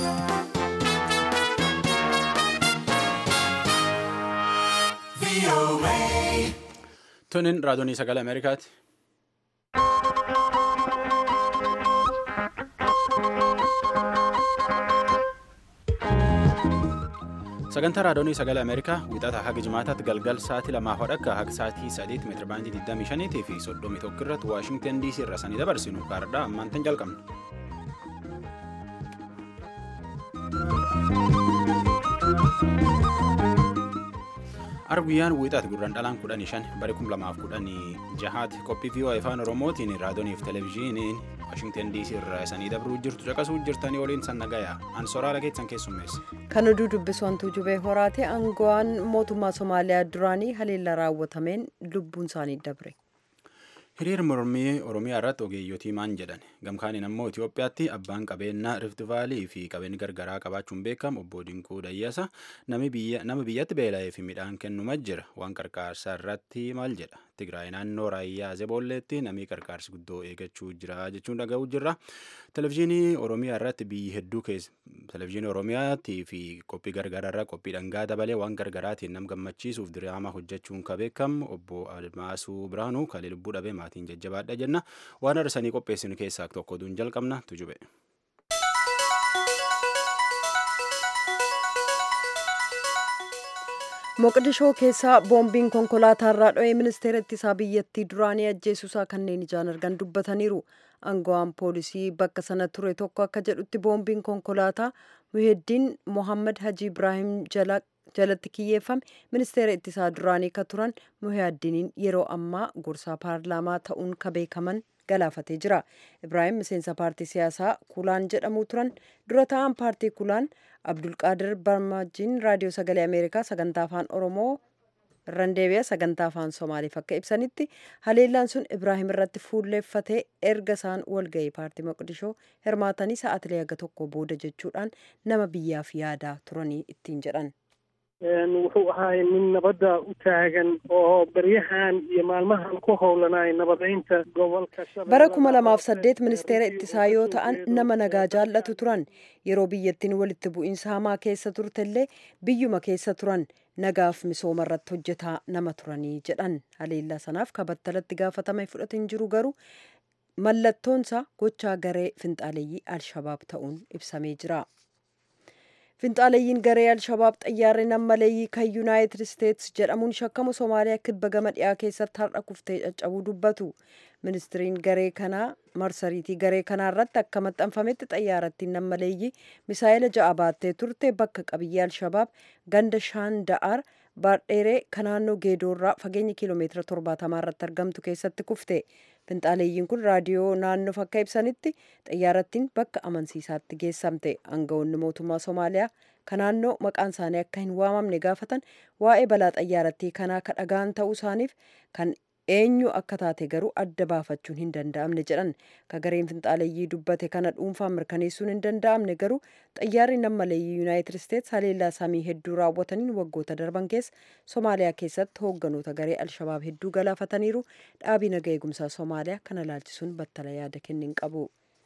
Tunin raadiyoonii sagalee Ameerikaati. Sagantaa raadiyoonii sagalee Ameerikaa wixataa haga jimaataatti galgal sa'aatii 2:00 haga sa'aatii 3 meetira baandii 25 fi 31 irratti Waashingtan DC irraa sanii dabarsinu kaardhaa ammaantan jalqabna. Arguyyaan wixaati gurraan dhalaan 15 bara 2016 qophii VOA afaan Oromootiin raadiyooniif televezyiiniin Waashingtan DC irraa sanii dabruu jirtu caqasuu jirtanii waliin sannagayaa ansoraala keessan keessummeessa. Kan oduu dubbisoontuu jubee horaate aangawaan mootummaa Somaaliyaa duraanii haleellaa raawwatameen lubbuun isaanii dabre. Hiriira mormii Oromiyaa irratti ogeeyyotii maan jedhan gamkaaniin ammoo Itoophiyaatti abbaan qabeenyaa Rift Vaalii fi qabeenyi gargaraa qabaachuun beekamu obbo Dinkuu Dayyasa nama biyyatti beela'ee fi midhaan kennuma jira waan qarqaarsaa irratti maal jedha Tigraay naannoo raayyaa Zeeboolleetti namni qarqaarsi guddoo eegachuu jira jechuun dhaga'uu jirra. Televezyiinii Oromiyaa irratti biyyi hedduu keessa televezyiinii Oromiyaatti fi qophii gargaraa irraa qophii dhangaa dabalee waan gargaraatiin nam gammachiisuuf diraamaa hojjechuun ka beekamu obbo Admaasuu Biraanuu kalee lubbuu dhabee maatiin jajjabaadha jenna waan arsanii qopheessinu keessaa tokko duun jalqabna tujube. Moqdishoo keessaa boombiin konkolaataa irraa dho'ee ministeera ittisaa biyyattii duraanii ajjeesuusaa kanneen ijaan argan dubbataniiru. Aangawaan poolisii bakka sana ture tokko akka jedhutti boombiin konkolaataa Muhyiddin Mohammad Haji Ibrahim jalatti kiyyeeffame ministeera ittisaa duraanii ka turan Muhyiddiniin yeroo ammaa gorsaa paarlaamaa ta'uun ka beekaman galaafatee jira. Ibrahim miseensa paartii siyaasaa Kulaan jedhamu turan dura ta'an paartii Kulaan Abdulqaadir Barmaajiin raadiyoo sagalee Ameerikaa sagantaa afaan Oromoo Randeebiyaa sagantaa afaan Somaaliif akka ibsanitti haleellaan sun Ibrahim irratti fuulleeffatee erga isaan walga'ii paartii Moqdishoo hirmaatanii sa'aatilee haga tokko booda jechuudhaan nama biyyaaf yaadaa turanii ittiin jedhan. wuxuu ahaay nin nabadda u taagan oo baryahan iyo maalmahan ku howlanay nabadaynta gobolka bara 2008 ministeera ittisaa yoo ta'an nama nagaa jaallatu turan yeroo biyyattiin walitti bu'iinsa hamaa keessa turtellee biyyuma keessa turan nagaaf misooma irratti hojjetaa nama turanii jedhan haleellaa sanaaf kabattalatti gaafatame fudhatin jiru garuu mallattoonsa gochaa garee finxaaleeyyii Alshabaab ta'uun ibsamee jira. Finxaaleeyyiin garee Alshabaab xayyaarri nammaleeyyii kan Yuunaayitid Isteetsi jedhamuun shakkamu Somaaliyaa kibba gama dhiyaa keessatti har'a kuftee caccabuu dubbatu. Ministiriin garee kanaa marsariitii garee kanaa irratti akka maxxanfametti xayyaarattiin nammaleeyyii misaa'ila 6 baattee turte bakka qabiyyee Alshabaab ganda Shaanda'aar baadheeree kan naannoo Geedoorraa fageenya kiiloomeetira 70 irratti argamtu keessatti kufte. Finxaaleeyyiin kun raadiyoo naannoof akka ibsanitti xayyaarattiin bakka amansiisaatti geessamte. Aangawoonni mootummaa Somaaliyaa kan naannoo maqaan isaanii akka hin waamamne gaafatan waa'ee balaa xayyaarattii kanaa ka dhagaan ta'uu isaaniif kan eenyu akka taate garuu adda baafachuun hin danda'amne jedhan. Ka gareen finxaaleeyyii dubbate kana dhuunfaan mirkaneessuun hin danda'amne garuu xayyaarri nammaleeyyii Yuunaayitid Isteetsi haleellaa samii hedduu raawwataniin waggoota darban keessa Somaaliyaa keessatti hoogganoota garee Alshabaab hedduu galaafataniiru. Dhaabii nagaa eegumsaa Somaaliyaa kana ilaalchisuun battala yaada kennin qabu.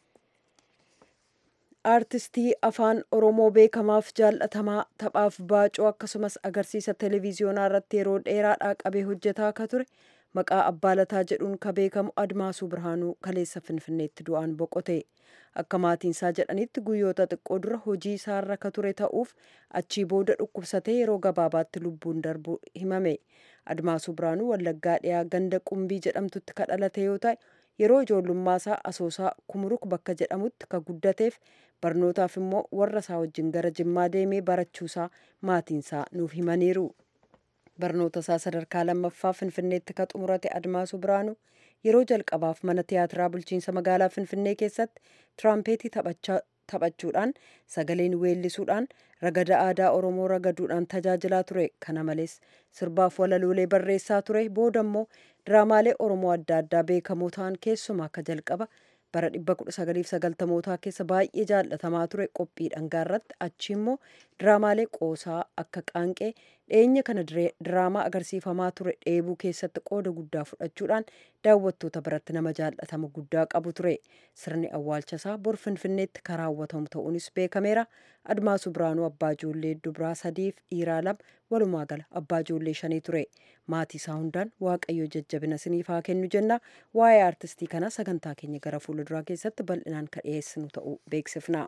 Aartistii afaan Oromoo beekamaaf jaallatamaa taphaaf baacoo akkasumas agarsiisa televiziyoonaa irratti yeroo dheeraadhaa qabee hojjetaa akka ture maqaa Abbaa Lataa jedhuun ka beekamu Admaasuu Birhaanuu kaleessa Finfinneetti du'aan boqote. Akka maatiinsaa jedhanitti guyyoota xiqqoo dura hojii isaarra ka ture ta'uuf achii booda dhukkubsatee yeroo gabaabaatti lubbuun darbu himame. Admaasuu Birhaanuu Wallaggaa dhiyaa ganda Qumbii jedhamtutti ka dhalate yoo ta'e yeroo ijoollummaa Asoosaa Kumuruk bakka jedhamutti ka guddateef barnootaaf immoo warra isaa wajjin gara Jimmaa deemee barachuusaa maatiinsaa nuuf himaniiru. Barnoota isaa sadarkaa lammaffaa Finfinneetti ka xumurate Admaasuu Biraanuu yeroo jalqabaaf mana tiyaatiraa bulchiinsa magaalaa Finfinnee keessatti tiraampheetii taphachuudhaan sagaleen weellisuudhaan ragada aadaa Oromoo ragaduudhaan tajaajilaa ture. Kana malees sirbaaf walaloolee barreessaa ture. Booda immoo diraamaalee Oromoo adda addaa beekamoo ta'an keessumaa akka jalqaba bara 1990mootaa keessa baay'ee jaallatamaa ture qophii dhangaa irratti achi immoo diraamaalee qoosaa akka qaanqee dhiyeenya kana diraamaa agarsiifamaa ture dheebuu keessatti qooda guddaa fudhachuudhaan daawwattoota biratti nama jaallatama guddaa qabu ture. Sirni awwaalchasaa bor Finfinneetti kan raawwatamu ta'uunis beekameera. Admaasuu Biraanuu abbaa ijoollee dubaraa 3 fi dhiiraa 2 walumaa gala abbaa ijoollee 5 ture. Maatii isaa hundaan Waaqayyo jajjabina isiniif haa kennu jenna. Waa'ee aartistii kanaa sagantaa keenya gara fuulduraa keessatti bal'inaan kan dhiyeessinu ta'uu beeksifna.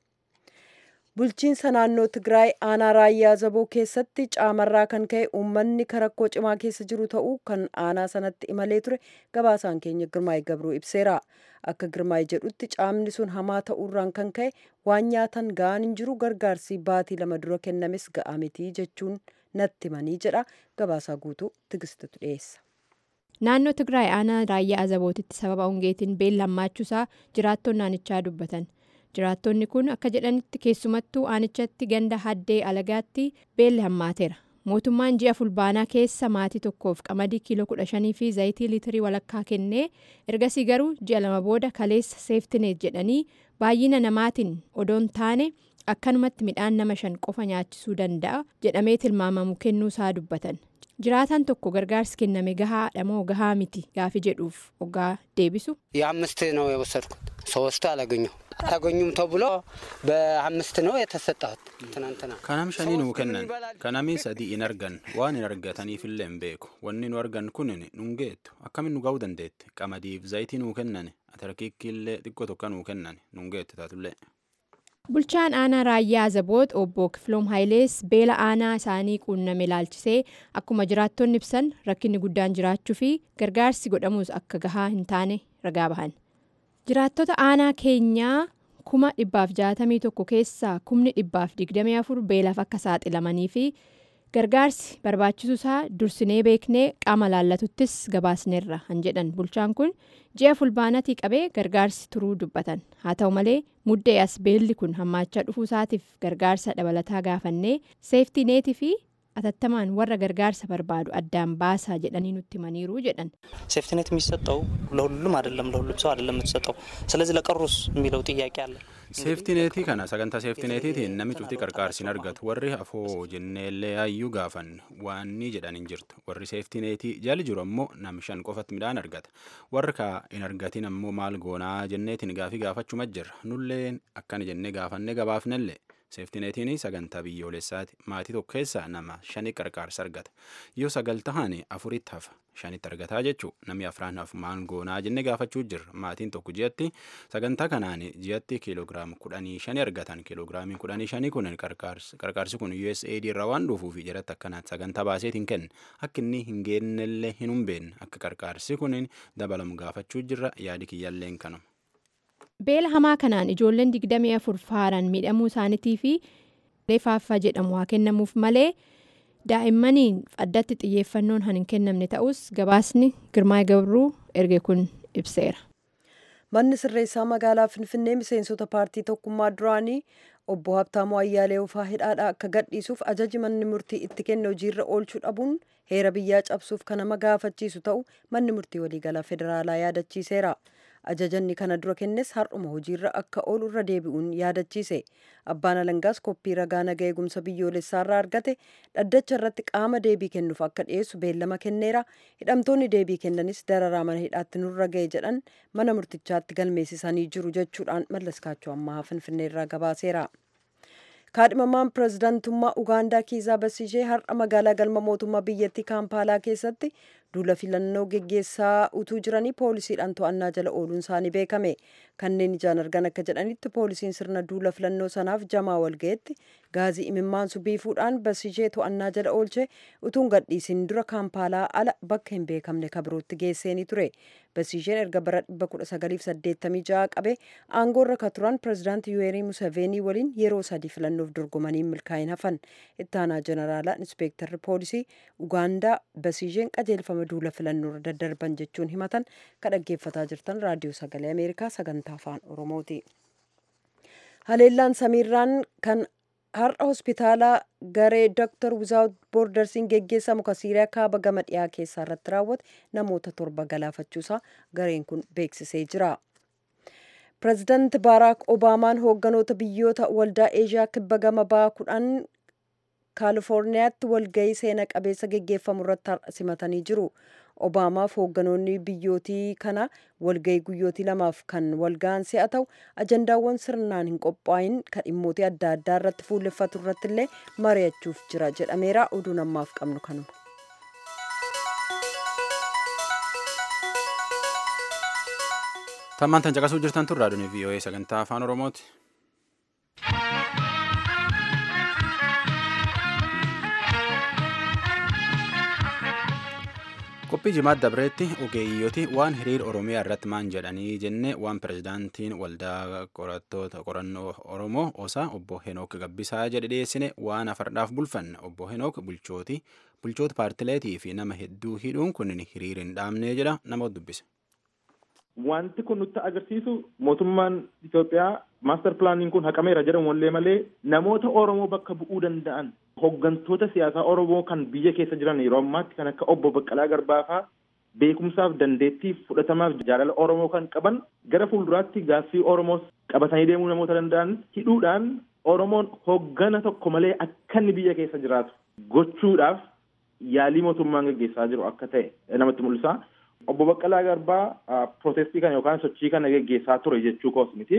Bulchiinsa naannoo Tigraay aanaa Raayyaa Zaboo keessatti caamarraa kan ka'e uummanni rakkoo cimaa keessa jiru ta'uu kan aanaa sanatti imalee ture gabaasaan keenya Girmaay Gabroo ibseera. Akka Girmaay jedhutti caamni sun hamaa ta'uurraan kan ka'e waan nyaatan ga'an hin jiru, gargaarsi baatii 2 dura kennames ga'aa miti jechuun natti himanii jedha. Gabaasaa guutuu Tigistitu dhiyeessa. Naannoo Tigraay aanaa Raayyaa Zabootitti sababa hongeetiin beellamaachuusaa jiraattonni aanichaa dubbatan. Jiraattonni kun akka jedhanitti keessumattuu aanichatti ganda haddee alagaatti beelli hammaateera. Mootummaan ji'a fulbaanaa keessa maatii tokkoof qamadii kiiloo 15 fi zayitii liitirii walakkaa kennee ergasii garuu ji'a 2 booda kaleessa seeftineet jedhanii baay'ina namaatiin odoon taane akkanumatti midhaan nama 5 qofa nyaachisuu danda'a jedhamee tilmaamamu kennuusaa dubbatan. Jiraataan tokko gargaarsi kenname gahaadha moo gahaa miti gaafii jedhuuf ogaa deebisu. የአምስት ነው የወሰድኩት 3 አላገኙም ተብሎ በ5 ነው የተሰጣሁት ትናንትና kanam shanii nuu kennan kanami sadii in argan waan in argataniifillee hin beeku wanni nu argan kun nun geettu akkamiin nu ga'uu dandeetti qamadiif zayitii nuu kennan atarkiikkiillee xiqqoo tokko nuu kennan nun geettu taatullee. Bulchaan aanaa Raayyaa Zaboot obbo Kifloom Haayilees beela aanaa isaanii quunname ilaalchisee akkuma jiraattonni ibsan rakkinni guddaan jiraachuu fi gargaarsi godhamuus akka gahaa hin taane ragaa bahan. Jiraattota aanaa keenyaa 161 keessaa 124 beelaaf akka saaxilamanii fi gargaarsi barbaachisuusaa dursinee beeknee qaama laallatuttis gabaasneerra han jedhan bulchaan kun ji'a fulbaanatii qabee gargaarsi turuu dubbatan. Haa ta'u malee muddee as beelli kun hammaachaa dhufuusaatiif gargaarsa dabalataa gaafannee seeftineetii fi atattamaan warra gargaarsa barbaadu addaan baasaa jedhanii nutti himaniiru jedhan. ሴፍቲኔት የሚሰጠው ለሁሉም አይደለም ለሁሉም ሰው አይደለም የምትሰጠው ስለዚህ ለቀሩስ የሚለው ጥያቄ አለ። seeftineetii kana sagantaa seeftineetiitiin namni cufti qarqaarsiin argatu warri afoo jenneellee yaayyuu gaafan waanni jedhan hin jirtu warri seeftineetii jali jiru ammoo nam 5 qofatti midhaan argata warri kaa hin argatin ammoo maal goonaa jenneetiin gaafii gaafachuma jirra nulleen akkana jennee gaafannee gabaafnellee. Seeftineetiin sagantaa biyyoolessaati maatii tokko keessaa nama 5 qarqaarsa argata yoo 9 tahan 4 hafa 5 argataa jechuu namni 4 hafu maal goonaa jennee gaafachuu jirra maatiin tokko ji'atti sagantaa kanaan ji'atti kiiloogiraama 15 argatan kiiloogiraamii 15 kun qarqaarsi kun USAID irraa waan dhufuuf jedhatti akkanaatti sagantaa baaseetiin kenna akka inni hin geennellee hin humbeen akka qarqaarsi kun dabalamu gaafachuu jirra yaadi kiyyaalleen kanuma. Beela hamaa kanaan ijoolleen 24 faaran miidhamuu isaaniitii fi reeffaaffaa jedhamu haa kennamuuf malee daa'immaniin addatti xiyyeeffannoon hin kennamne ta'us gabaasni Girmaay Gabruu erge kun ibseera. Manni sirreessaa magaalaa Finfinnee miseensota paartii tokkummaa duraanii obbo Habtaamuu Ayyaaleewufaa hidhaadhaa akka gadhiisuuf ajaji manni murtii itti kenne hojiirra oolchuu dhabuun heera biyyaa cabsuuf kan nama gaafachiisu ta'u manni murtii waliigalaa federaalaa yaadachiiseera. Ajajanni kana dura kennes har'uma hojiirra akka oolu irra deebi'uun yaadachiise. Abbaan alangaas koppii ragaa nagaa eegumsa biyyoolessaarraa argate dhaddacha irratti qaama deebii kennuuf akka dhiyeessu beellama kenneera. Hidhamtoonni deebii kennanis dararaa mana hidhaatti nurra ga'e jedhan mana murtichaatti galmeessisanii jiru jechuudhaan Mallaskaachoo ammaa Finfinneerraa gabaaseera. Kaadhimamaan pirezidaantummaa Ugaandaa Kiizaa Basishee har'a magaalaa galma mootummaa biyyattii Kaampaalaa keessatti duula filannoo geggeessaa utuu jiranii poolisiidhaan to'annaa jala ooluun isaanii beekame. Kanneen ijaan argan akka jedhanitti poolisiin sirna duula filannoo sanaaf jamaa walgayetti gaazii imimmaansu biifuudhaan Basishee to'annaa jala oolche utuun gadhiisin dura Kaampaalaa ala bakka hin beekamne kabirootti geesseenii ture. Basisheen erga bara 1986 qabe aangoorra ka turan pirezidaantii Yuweerii Museveenii waliin yeroo 3 filannoof dorgomanii milkaa'in hafan. Ittaanaa jeneraalaa inspeektarri poolisii Ugaandaa Basisheen qajeelfama duula filannoorra daddarban jechuun himatan ka dhaggeeffataa jirtan raadiyoo sagalee Ameerikaa sagantaa afaan Oromooti. Haleellaan samiirraan kan har'a hospitaalaa garee Dr. Without Bordersiin geggeessamu kan Siiriyaa kaaba gama dhiyaa keessaa irratti raawwate namoota 7 galaafachuusaa gareen kun beeksisee jira. Pireezidaanti Baaraak Obaamaan hoogganoota biyyoota waldaa Eeshiyaa kibba gama bahaa 10 kaalifoorniyaatti walgahii seena qabeessa geggeeffamu irratti simatanii jiru. Obaamaaf hoogganoonni biyyootii kana walgahii guyyootii lamaaf kan walgahan si'a ta'u ajandaawwan sirnaan hin qophaa'in kan dhimmootii adda addaa irratti fuulleffatu irratti illee mari'achuuf jira jedhameera. Oduun ammaaf qabnu kanuma. Tammaan tan caqasuu jirtan tun raadiyoon VOA sagantaa afaan Oromooti. Qophii jimaat dabreetti ogeeyyooti waan hiriir Oromiyaa irratti maan jedhanii jenne waan pirezidaantiin waldaa qorannoo Oromoo osaa obbo Henook Gabbisaa jedhe dhiyeessine waan afardhaaf bulfanne. Obbo Henook bulchoota paartileetii fi nama hedduu hidhuun kun hiriir hin dhaabne jedha. Nama dubbise. Wanti kun nutti agarsiisu mootummaan Itoophiyaa maaster pilaaniin kun haqameera jedhamu wallee malee namoota Oromoo bakka bu'uu danda'an hooggantoota siyaasaa Oromoo kan biyya keessa jiran yeroo ammaatti kan akka obbo Baqqalaa Garbaa fa'aa beekumsaaf dandeettiif fudhatamaaf jaalala Oromoo kan qaban gara fuulduraatti gaaffii Oromoos qabatanii deemuu namoota danda'an hidhuudhaan Oromoon hooggana tokko malee akka inni biyya keessa jiraatu gochuudhaaf yaalii mootummaan gaggeessaa jiru akka ta'e namatti mul'isa. Obbo Baqqalaa Garbaa protestii kana yookaan sochii kana gaggeessaa ture jechuu koos miti.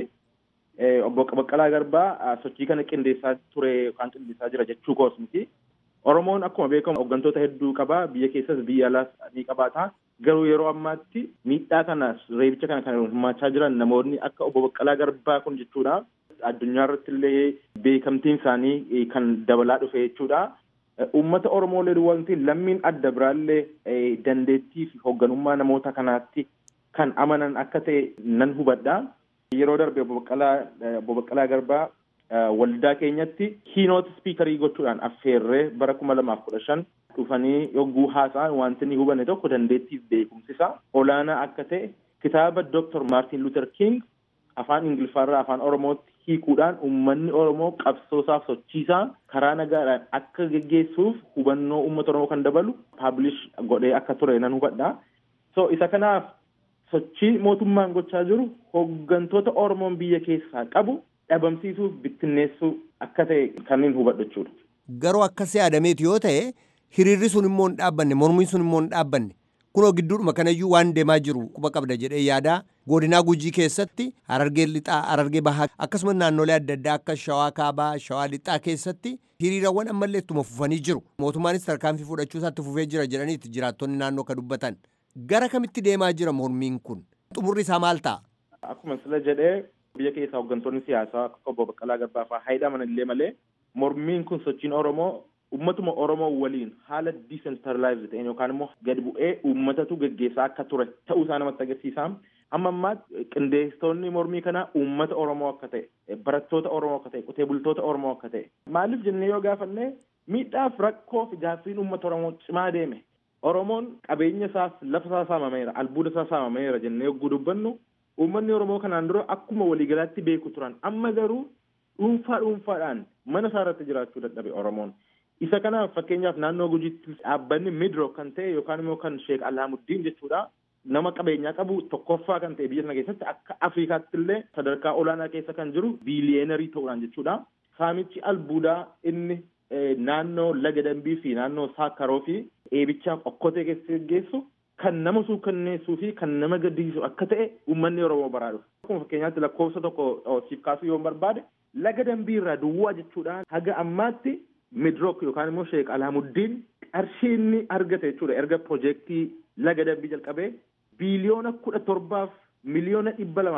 Obbo Baqqalaa Garbaa sochii kana qindeessaa ture yookaan qindeessaa jira jechuu koos miti. Oromoon akkuma beekamu hooggantoota hedduu qaba. Biyya keessas biyya alaas ni qabaata. Garuu yeroo ammaatti miidhaa kana reebicha kana kan hirmaachaa jiran namoonni akka obbo Baqqalaa Garbaa kun jechuudha. Addunyaa irratti illee beekamtiin isaanii kan dabalaa dhufe jechuudha. Uummata Oromoolee wanti lammiin adda biraallee dandeettii fi hoogganummaa namoota kanaatti kan amanan akka ta'e nan hubadha. Yeroo darbe obbo Baqqalaa Garbaa waldaa keenyatti kiinoot spiikarii gochuudhaan affeerree bara 2015 dhufanii yogguu haasa'an wanti ni hubanne tokko dandeettiif beekumsisa olaanaa akka ta'e kitaaba Dr. Martin Luther King afaan Ingiliffaarraa afaan Oromootti hiikuudhaan uummanni Oromoo qabsoosaaf sochiisaa karaa nagaadhaan akka geggeessuuf hubannoo uummata Oromoo kan dabalu paablish godhee akka ture nan hubadha. So isa kanaaf sochii mootummaan gochaa jiru hooggantoota Oromoon biyya keessaa qabu dhabamsiisuuf bittinneessuu akka ta'e kanneen hubadhu jechuudha. Garuu akkasii yaadameeti yoo ta'e hiriirri sun immoo hin dhaabbanne mormiin sun immoo hin dhaabbanne kunoo gidduudhuma kanayyuu waan deemaa jiru quba qabda jedhee yaada godinaa Gujii keessatti Harargee Lixaa Harargee Bahaa akkasumas naannolee adda addaa akka Shawaa Kaabaa Shawaa Lixaa keessatti hiriirawwan ammallee ittuma fufanii jiru. Mootummaanis tarkaanfii fudhachuu isaatti fufee jira jedhaniiti jiraattonni naannoo ka dubbatan. Gara kamitti deemaa jira mormiin kun? Xumurri isaa maal ta'a? Akkuma sila jedhee biyya keessaa hooggantoonni siyaasaa akka obbo Baqqalaa Garbaa fa'aa hidhaman illee malee mormiin kun sochiin Oromoo ummatuma Oromoo waliin haala decentralized ta'een yookaan immoo gad bu'ee uummatatu gaggeessaa akka ture ta'uu isaa namatti agarsiisa. Amma ammaa qindeessitoonni mormii kanaa uummata Oromoo akka ta'e barattoota Oromoo akka ta'e qotee bultoota Oromoo akka ta'e maaliif jennee yoo gaafanne miidhaaf rakkoo fi gaaffiin uummata Oromoo cimaa deeme Oromoon qabeenya isaas lafa isaa saamameera albuuda isaa saamameera jennee yogguu dubbannu uummanni Oromoo kanaan dura akkuma waliigalaatti beeku turan amma garuu dhuunfaadhaan mana isaa irratti jiraachuu dadhabe Oromoon. Isa kanaaf fakkeenyaaf naannoo Gujiitti dhaabbanni Midrook kan ta'e yookaan immoo kan Sheek Alaamuddin jechuudha. Nama qabeenyaa qabu tokkoffaa kan ta'e biyya sana keessatti akka Afrikaatti illee sadarkaa olaanaa keessa kan jiru biiliyeenarii ta'uudhaan jechuudha. Saamichi albuudaa inni naannoo Laga Dambii fi naannoo Saakkaroo fi eebichaaf okkotee keessa geggeessu kan nama suukanneessuu fi kan nama gaddisiisu akka ta'e uummanni Oromoo baraa dhufu. Akkuma fakkeenyaatti lakkoofsa tokko siif kaasuu yoo barbaade Laga Dambii irraa duwwaa jechuudha haga ammaatti Midrook yookaan immoo Sheek Alaamuddin qarshii inni argate jechuudha erga piroojeektii Laga Dambii jalqabee biiliyoona 17 miliyoona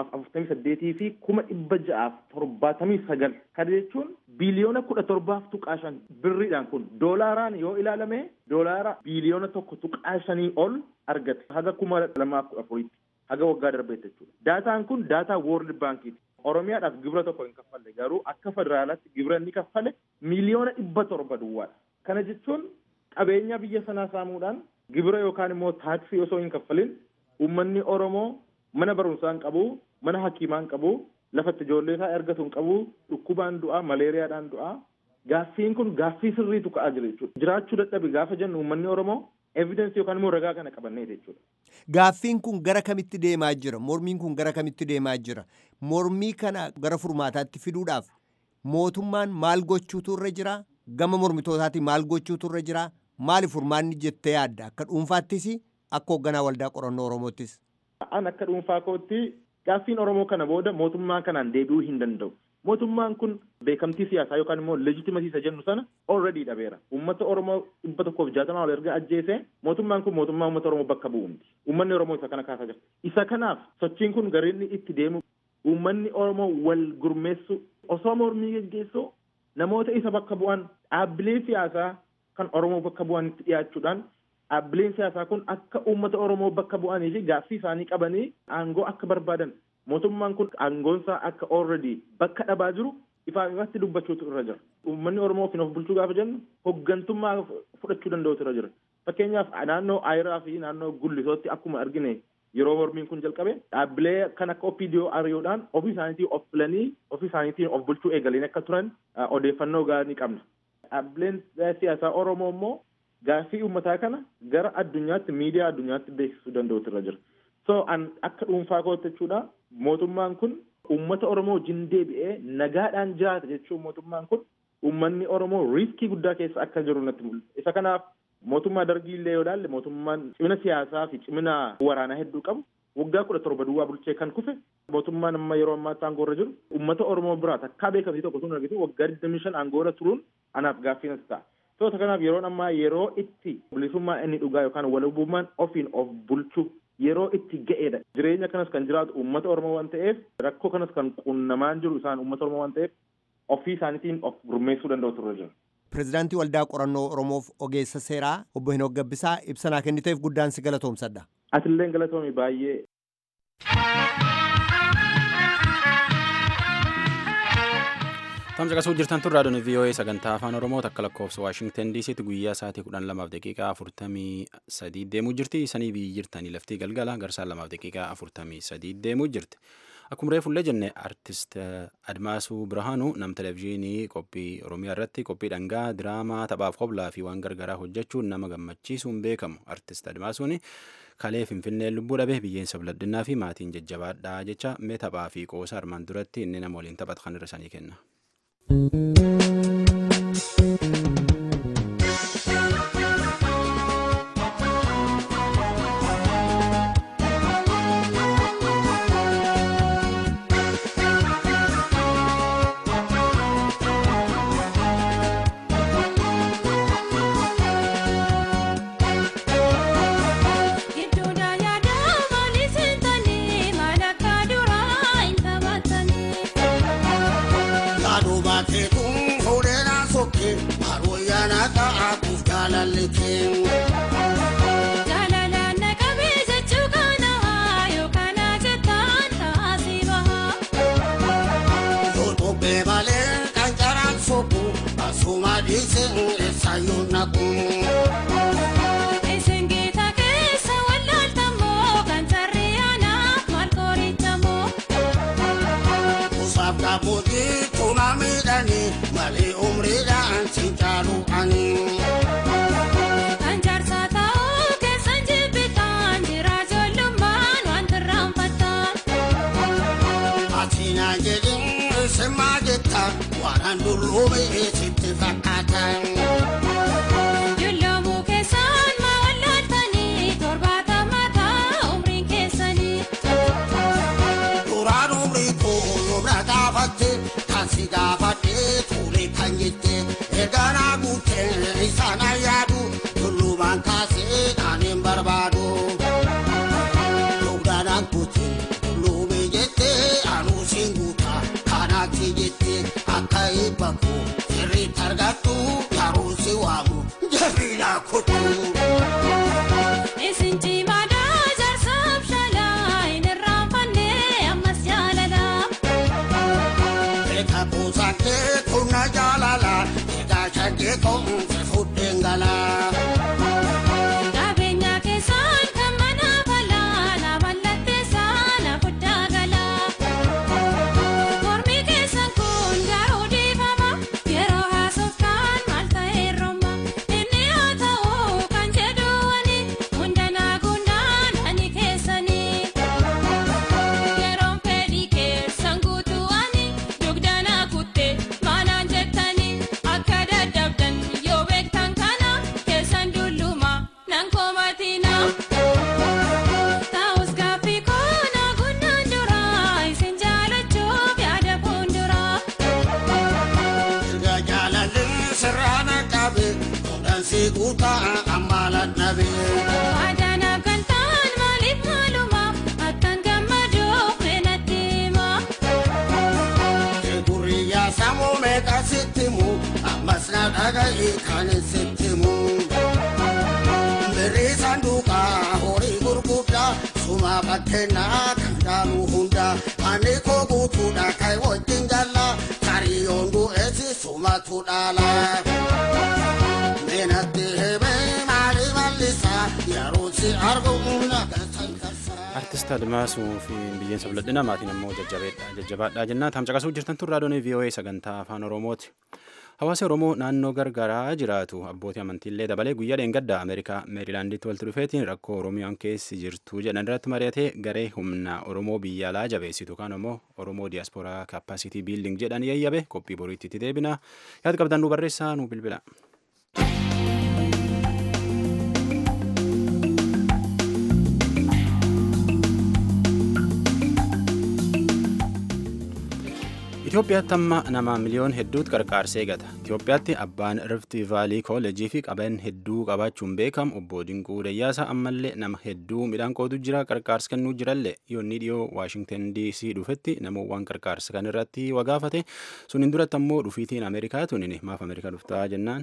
248 fi 679 kana jechuun biiliyoona 17.5 birriidhaan kun doolaaraan yoo ilaalame doolaara biiliyoona 1.5 ol argate haga 2014 haga waggaa darbeetti jechuudha. Daataan kun daataa World Bankiiti. Oromiyaadhaaf gibira tokko hin kaffalle garuu akka federaalaatti gibira inni kaffale miliyoona 700 duwwaadha. Kana jechuun qabeenya biyya sanaa saamuudhaan gibira yookaan immoo taaksii osoo hin kaffalin uummanni Oromoo mana barumsaa hin qabu, mana hakiimaa hin qabu, lafatti ijoollee isaa argatu hin qabu, dhukkubaan du'a, maleeriyaadhaan du'a. Gaaffiin kun gaaffii sirriitu ka'aa jira jechuudha. Jiraachuu dadhabe gaafa jennu uummanni Oromoo evidence yookaan immoo ragaa kana qabannee jechuudha. Gaaffiin kun gara kamitti deemaa jira? Mormiin kun gara kamitti deemaa jira? Mormii kana gara furmaataatti fiduudhaaf mootummaan maal gochuutu irra jira? gama mormitootaatiin maal gochuutu irra jira? Maaliif furmaanni jettee yaadda? Akka dhuunfaattis akka hoogganaa waldaa qorannoo Oromoottis. An akka dhuunfaa kootti gaaffiin Oromoo kana booda mootummaa kanaan deebi'uu hin danda'u. Mootummaan kun beekamtii siyaasaa yookaan immoo leejitimasiisa jennu sana already dhabeera. Uummata Oromoo 160 ol erga ajjeese mootummaan kun mootummaa uummata Oromoo bakka bu'u miti. Uummanni Oromoo isa kana kaasaa jira. Isa kanaaf sochiin kun gariin itti deemu uummanni Oromoo wal gurmeessu osoo mormii geggeessu namoota isa bakka bu'an dhaabbilee siyaasaa kan Oromoo bakka bu'anitti dhiyaachuudhaan dhaabbileen siyaasaa kun akka uummata Oromoo bakka bu'anii fi gaaffii isaanii qabanii aangoo akka barbaadan mootummaan kun aangoonsaa akka already bakka dhabaa jiru ifaan ifatti dubbachuutu irra jira. Uummanni Oromoo ofiin of bulchuu gaafa jennu hooggantummaa fudhachuu danda'utu irra jira. Fakkeenyaaf naannoo Ayiraa fi naannoo Gullisootti akkuma argine yeroo mormiin kun jalqabe dhaabbilee kan akka OPDO ari'uudhaan ofii isaaniitiin of filanii ofii isaaniitiin of bulchuu eegaliin akka turan odeeffannoo gaarii qabna. Dhaabbileen siyaasaa Oromoo immoo gaaffii uummataa kana gara addunyaatti miidiyaa addunyaatti beeksisuu danda'utu irra jira. So an akka dhuunfaa kootti jechuudha mootummaan kun uummata Oromoo wajjin deebi'ee nagaadhaan jiraata jechuun mootummaan kun uummanni Oromoo riiskii guddaa keessa akka jiru natti mul'isa. Isa kanaaf mootummaa dargii illee yoo ilaalle mootummaan cimina siyaasaa fi cimina waraanaa hedduu qabu waggaa 17 duwwaa bulchee kan kufe mootummaan amma yeroo ammaatti aangoorra jiru uummata Oromoo biraa takkaa beekamtii tokko sun argitu waggaa 25 aangoorra turuun anaaf gaaffii natti ta'a. So kanaaf yeroon ammaa yeroo itti bilisummaa inni dhugaa yookaan walabummaan ofiin of bulchuu yeroo itti ga'eedha. Jireenya kanas kan jiraatu uummata Oromoo waan ta'eef rakkoo kanas kan qunnamaan jiru isaan uummata Oromoo waan ta'eef ofii isaaniitiin of gurmeessuu danda'u turre jira. Pireezidaantii Waldaa Qorannoo Oromoof ogeessa seeraa obbo Henook Gabbisaa ibsa kenniteef guddaan si galatoomsadha. Atilleen galatoomi baay'ee. Tamsaqasuu jirtan tun raadiyoon VOA sagantaa afaan Oromoo takka lakkoofsa Waashingtan DC'tti guyyaa sa'aatii 12:43 deemuu jirti. Isanii biyyi jirtanii laftii galgala garsaan 2:43 deemuu jirti. Akkuma reefullee jenne artist Admaasuu Birhaanuu nam televezyiinii qophii Oromiyaa irratti qophii dhangaa diraamaa taphaaf qoblaa fi waan gargaraa hojjechuun nama gammachiisuun beekamu. Artist Admaasuun kalee Finfinnee lubbuu dhabee biyyeensa biladhinnaa fi maatiin jajjabaadhaa jecha mee taphaa fi qoosa armaan duratti inni nama waliin taphatu kan irra sanii kenna. Akka dadhabdan guutaa ammaala dhabee. Adana kantaan maaliif maaluma akkan gammadoo feenatti himaa. Gurriyaa sammuu meeqa sitti muu ammas na dhaga'ee kan sitti muu. Birrii sanduuqaa horii gurguddaa suma bakkeenaa kan dhaalu hundaa ani koo guutuudha kan wajjin gallaa kariyoon du'eessi sumatu dhaalaa. Meenatti himee maali mallisaa yeroo si argu humna gasan karsaa. Artist Admaasuu fi biyyeensa filadhina maatiin ammoo jajjabaadhaa jennaa tamcaqasuu jirtan tun raadiyoon VOA sagantaa afaan Oromooti. Hawaasa Oromoo naannoo gargaraa jiraatu abbootii amantiillee dabalee guyyaa dheengaddaa Ameerikaa Meerilaanditti walitti dhufeetiin rakkoo Oromiyaan keessi jirtu jedhan irratti mari'atee garee humna Oromoo biyya alaa jabeessitu kan immoo Oromoo Diyaaspooraa Kaappaasitii Biilding jedhan yayyabe qophii boriitti itti deebina yaada qabdan nu barreessaa nu bilbila. Itoophiyaatti amma nama miliyoon hedduutu qarqaarsee gata. Itoophiyaatti abbaan Rift Vaalii Kooleejii fi qaban hedduu qabaachuun beekamu obbo Dinquu Dayyaasaa ammallee nama hedduu midhaan qoodu jira qarqaarsa kennuu jirallee yoonni dhiyoo Waashingtan DC dhufetti namoowwan qarqaarsa kan irratti wagaafate suniin duratti ammoo dhufiitiin Ameerikaa tunin maaf Ameerikaa dhuftaa jennaan.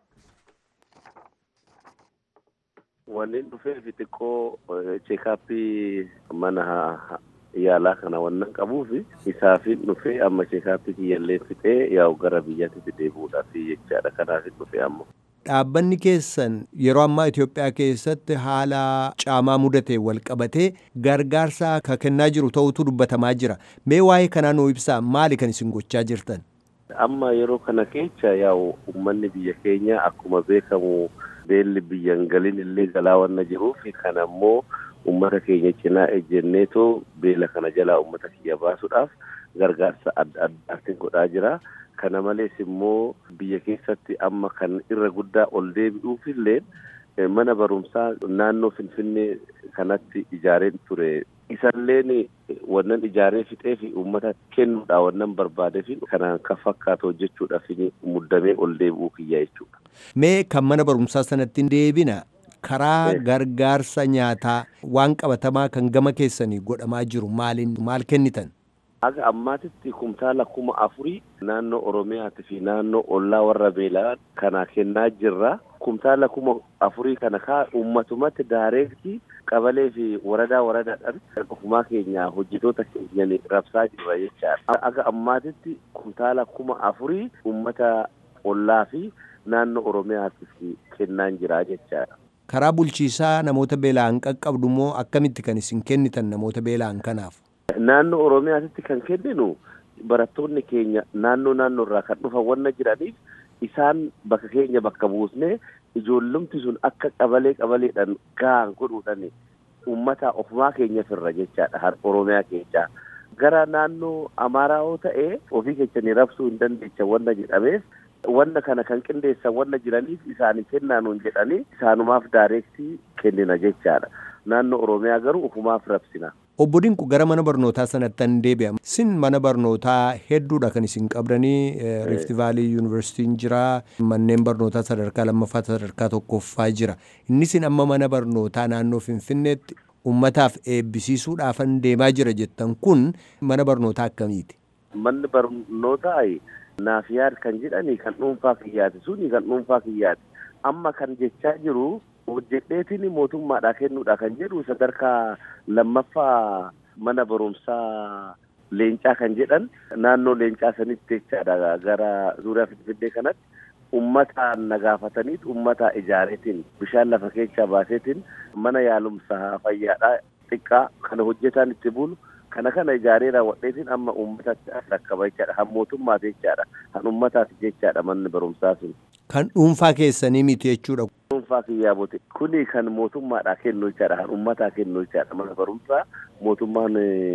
Wanni dhufee fi xiqqoo cheekaappii mana yaalaa kana wannan qabuufi isaafin dhufee amma cheekaappii kiyyallee fixee yaa'u gara biyyatti deebi'uudhaaf jechaadha kanaaf dhufee amma. Dhaabbanni keessan yeroo ammaa Itoophiyaa keessatti haala caamaa mudatee wal qabatee gargaarsa kan kennaa jiru ta'utu dubbatamaa jira. Mee waa'ee kanaa nuu ibsaa maali kan isin gochaa jirtan? Amma yeroo kana keessa yaa'u uummanni biyya keenya akkuma beekamu beelli biyyan galin illee galaa wanna jiruuf kan ammoo ummata keenya cinaa ejjenneetoo beela kana jalaa ummata kiyya baasuudhaaf gargaarsa adda addaatiin godhaa jira. Kana malees immoo biyya keessatti amma kan irra guddaa ol deebi'uuf illee mana barumsaa naannoo Finfinnee kanatti ijaareen ture. Isalleen wannan ijaaree fixee fi uummata kennuudha wannan barbaadee fi kanaan kan fakkaatu hojjechuudhaaf muddamee ol deebi'uu kiyya jechuudha. Mee kan mana barumsaa sanatti deebina karaa gargaarsa nyaataa waan qabatamaa kan gama keessanii godhamaa jiru maal kennitan? Aga ammaatitti kumtaala 4,000 naannoo Oromiyaati fi naannoo ollaa warra beelaa kana kennaa jirra. Kumtaala 4,000 kana kaa uummatumatti daareektii qabalee fi waradaadhaan ofumaa keenya hojjetoota keenyan rabsaa jirra jechaadha. Aga ammaatitti kumtaala 4,000 uummata ollaa fi naannoo Oromiyaatiif kennaan jira jechaadha. Karaa bulchiisaa namoota beela'an qaqqabdu moo akkamitti kan isin kennitan namoota beela'an kanaaf? Naannoo Oromiyaatti kan kenninu barattoonni keenya naannoo irraa kan dhufan wanna jiraniif isaan bakka keenya bakka buusnee ijoollumti sun akka qabaleedhaan gahaan godhuudhaan uummata ofumaa keenya firra jechaadha har Oromiyaa keessaa. Gara naannoo Amaaraa yoo ta'e ofii keenyanii rabsuu hin dandeecha wanna jedhameef wanna kana kan qindeessan wanna jiraniif isaanii kennaanuun jedhanii isaanumaaf daareektii kennina jechaadha. Naannoo Oromiyaa garuu ofumaaf rabsina. Obbo Dinquu gara mana barnootaa sanattan deebi'a. Isin mana barnootaa hedduudha kan isin qabdanii Rift Valley Universitiin jira. Manneen barnootaa sadarkaa lammaffaa sadarkaa tokkoffaa jira. Innisin amma mana barnootaa naannoo Finfinneetti uummataaf eebbisiisuudhaafan deemaa jira jettan kun mana barnootaa akkamiiti? Manni barnootaa naaf yaad kan jedhani kan dhuunfaa kiyyaati suni kan dhuunfaa kiyyaati. Amma kan jechaa jiru hojjedheetiin mootummaadhaa kennuudha kan jedhu sadarkaa lammaffaa mana barumsaa leencaa kan jedhan naannoo leencaa sanitti jechaadha gara zuuriyaa Finfinnee kanatti uummataan nagaafataniit uummataa ijaareetiin bishaan lafa keessaa baaseetiin mana yaalumsaa fayyaadhaa xiqqaa kana hojjetaan itti bulu kana ijaaree raawwadheetiin amma uummatatti rakkaba jechaadha. Han mootummaati jechaadha. Han uummataati jechaadha manni barumsaa sun. Kan dhuunfaa keessanii miti jechuudha. Dhuunfaa kiyyaa bote kuni kan mootummaadhaa kennu jechaadha. Han uummataa kennu jechaadha. Mana barumsaa mootummaan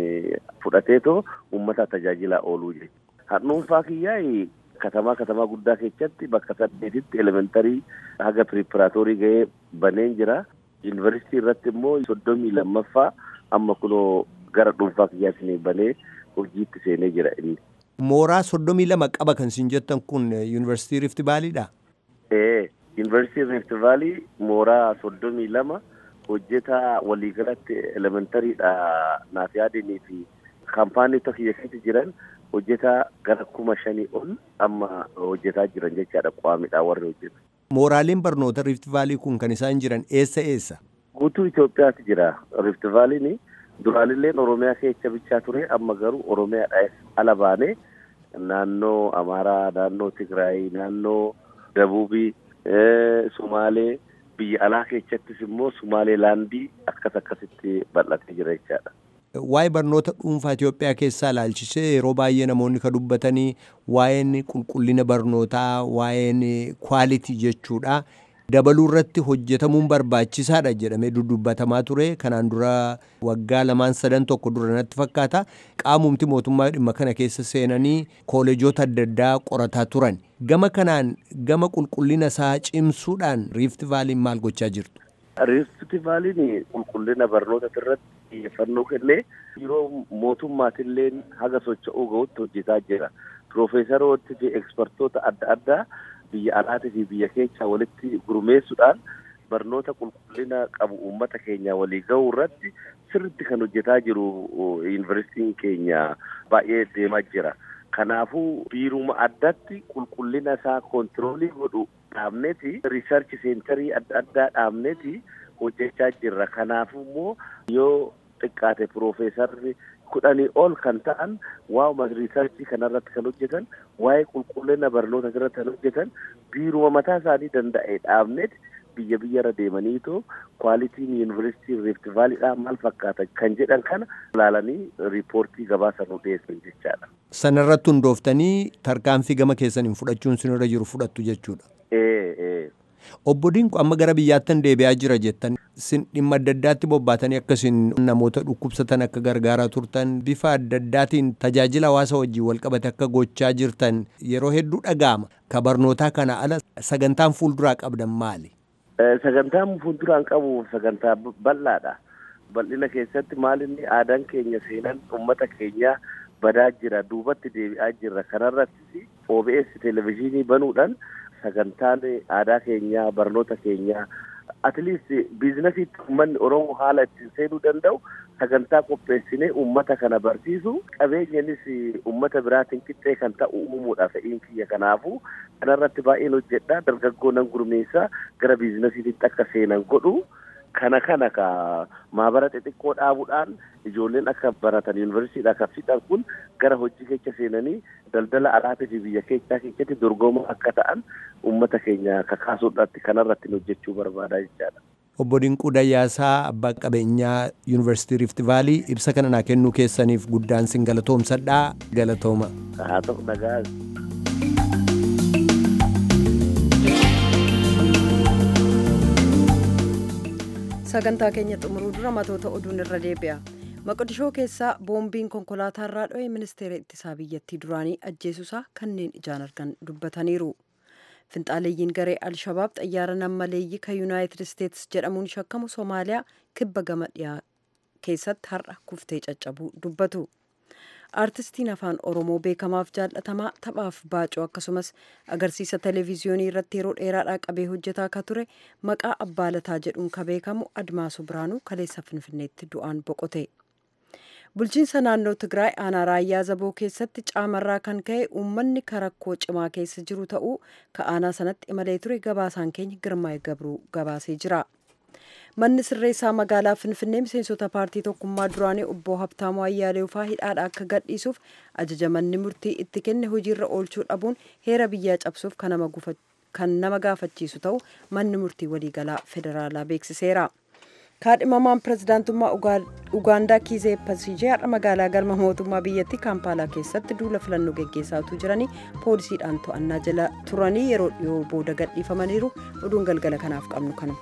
fudhateetoo uummataa tajaajilaa ooluu jechuudha. Han dhuunfaa kiyyaa katamaa guddaa keessatti bakka 8tti elementarii haga preparaatorii ga'ee baneen jira. Yuunivarsiitii irratti immoo 32ffaa amma kunoo gara dhuunfaa kiyyaatiin banee hojiitti seenee jira inni. Mooraa 32 qaba kan isin jettan kun Yuunivarsiitii Rift Vaalidha? Yuunivarsiitii Rift Vaalii mooraa 32 hojjetaa waliigalatti elementariidha naaf yaadanii fi kaampaanii tokko keessatti jiran hojjetaa gara 5,000 ol amma hojjetaa jiran jechaadha qaamidha warri hojjetu. Mooraaleen barnoota Rift Vaalii kun kan isaan jiran eessa? Guutuu Itoophiyaatti jira. Rift Vaaliin duraalillee Oromiyaa keessa bichaa ture amma garuu Oromiyaadhaa ala baanee naannoo Amaaraa, naannoo Tigraay, naannoo Dabuubii, Sumaalee biyya alaa keessattis immoo Sumaaleelaandii akkasitti bal'atee jira jechaadha. Waa'ee barnoota dhuunfaa Itoophiyaa keessaa ilaalchisee yeroo baay'ee namoonni kan dubbatanii waa'een qulqullina barnootaa, waa'een kwaalitii jechuudha. Dabaluu irratti hojjetamuun barbaachisaadha jedhamee dubbatamaa ture. Kanaan dura waggaa 2-3 dura natti fakkaata. Qaamumti mootummaa dhimma kana keessa seenanii kooleejoota adda addaa qorataa turan. Gama kanaan gama qulqullina isaa cimsuudhaan Rift Vaaliin maal gochaa jirtu? Rift Vaaliin qulqullina barnoota irratti xiyyeeffannoo kennee yeroo mootummaatillee haga socho'uu ga'utti hojjetaa jira. Piroofeesaroota fi ekspertoota adda addaa biyya alaatii fi biyya keessa walitti gurmeessuudhaan barnoota qulqullina qabu uummata keenya walii ga'uu irratti sirriitti kan hojjetaa jiru yuunivarsiitiin keenya baay'ee deemaa jira. Kanaafuu biiruma addatti qulqullina isaa koontiroolii godhu dhaabneeti riisarchi seenterii adda addaa dhaabneeti hojjechaa jirra. Kanaafuu immoo yoo xiqqaate piroofeesarri 10 ol kan ta'an waa'uma riisarchii kanarratti kan hojjetan waa'ee qulqullina barnoota irratti kan hojjetan biiruma mataa isaanii danda'e dhaabneeti biyya irra deemaniitoo kwaalitiin yuunivarsiitii Rift Vaaliidhaa maal fakkaata kan jedhan kana ilaalanii riipoortii gabaasa nu dhiyeessan jechaadha. Sanarratti hundooftanii tarkaanfii gama keessaniin fudhachuun sinirra jiru fudhattu jechuudha. Obbo Dinqu amma gara biyyaattan deebi'aa jira jettan sin dhimma adda addaatti bobbaatanii akkasiin namoota dhukkubsatan akka gargaaraa turtan bifa adda addaatiin tajaajila hawaasa wajjin walqabate akka gochaa jirtan yeroo hedduu dhaga'ama. Ka barnootaa kana ala sagantaan fuulduraa qabdan maali? Sagantaan fuulduraan qabu sagantaa bal'aadha. Bal'ina keessatti maalinni aadaan keenya seenan uummata keenya badaa jira duubatti deebi'aa jirra. Kanarratti OBS televezyiinii banuudhaan sagantaan aadaa keenya barnoota keenya atleast biizinasiitti uummanni Oromoo haala ittiin seenuu danda'u sagantaa qopheessinee uummata kana barsiisu qabeenyanis uummata biraatiin qixxee kan ta'u uumuudha fe'iin kiyya. Kanaafuu kanarratti baay'een hojjedha. Dargaggoon gurmeessaa gara biizinasiitti akka seenan godhu kana ka maabara xixiqqoo dhaabuudhaan ijoolleen akka baratan yuunivarsiitiidhaa kan fixan kun gara hojii keessa seenanii daldala alaatii fi biyya keessatti dorgomaa akka ta'an uummata keenya kakaasuudhaatti kanarratti hojjechuu barbaada jechaadha. Obbo Dinquu Dayyaasaa abbaa qabeenyaa yuunivarsiitii Rift Vaalii ibsa kana naa kennuu keessaniif guddaan sin galatoomsadhaa. Galatooma. Haa ta'u nagaa. Sagantaa keenya xumuruu dura matoota oduun irra deebi'a. Maqdishoo keessaa boombiin konkolaataa irraa dho'e ministeera ittisaa biyyattii duraanii ajjeesuusaa kanneen ijaan argan dubbataniiru. Finxaaleeyyiin garee Alshabaab xayyaara nammaleeyyii kan Yuunaayitid Isteetsi jedhamuun shakkamu Soomaaliyaa kibba gama dhiyaa keessatti har'a kuftee caccabuu dubbatu. Aartistiin afaan Oromoo beekamaaf jaallatamaa taphaaf baacoo akkasumas agarsiisa televezyiyoonii irratti yeroo dheeraadhaa qabee hojjetaa akka ture maqaa Abbaa Lataa jedhuun kan beekamu Admaasuu Biraanuu kaleessa Finfinneetti du'aan boqote. Bulchiinsa naannoo Tigraay aanaa Raayyaa Zaboo keessatti caamarraa kan ka'e uummanni rakkoo cimaa keessa jiru ta'uu ka'aanaa sanatti imalee ture gabaasaan keenya Girmaa'ee Gabruu gabaasee jira. Manni sirreessaa magaalaa Finfinnee miseensota paartii tokkummaa duraanii obbo Habtaamuu Ayyaaleeffaa hidhaadhaa akka gadhiisuuf ajaja manni murtii itti kenne hojiirra oolchuu dhabuun heera biyyaa cabsuuf kan nama gaafachiisu ta'uu manni murtii waliigalaa federaalaa beeksiseera. Kaadhimamaan pirezidaantummaa Ugaandaa Kiizee Besigye har'a magaalaa galma mootummaa biyyattii Kaampaalaa keessatti duula filannoo geggeessaa turanii poolisiidhaan to'annaa jala turanii yeroo dhiyoo booda gadhiifamaniiru. Oduun galgala kanaaf qabnu kanuma.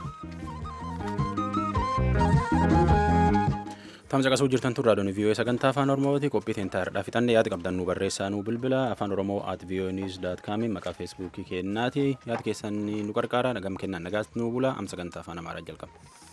Tamsaqasuu jirtan turraa doonii vii'oo sagantaa afaan Oromooti qophii teentaarraa fixannee yaada qabdan nu barreessaa nu bilbila afaan Oromoo @voanews.com maqaa feesbuukii keenyaati yaada keessan nu qarqaara nagam kennaan nagaas nu bula am sagantaa afaan Amaaraa jalqaba.